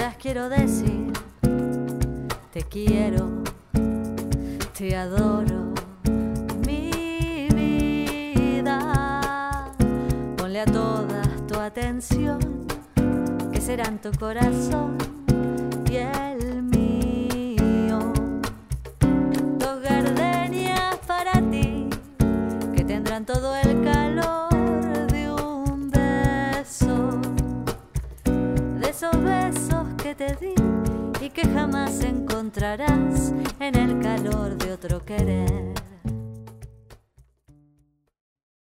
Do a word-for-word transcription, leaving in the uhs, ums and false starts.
les quiero decir, te quiero, te adoro, mi vida. Ponle a todas tu atención, que serán tu corazón y el mío. Dos gardenias para ti, que tendrán todo el calor de un beso, de esos besos que te di y que jamás encontrarás en el calor de otro querer.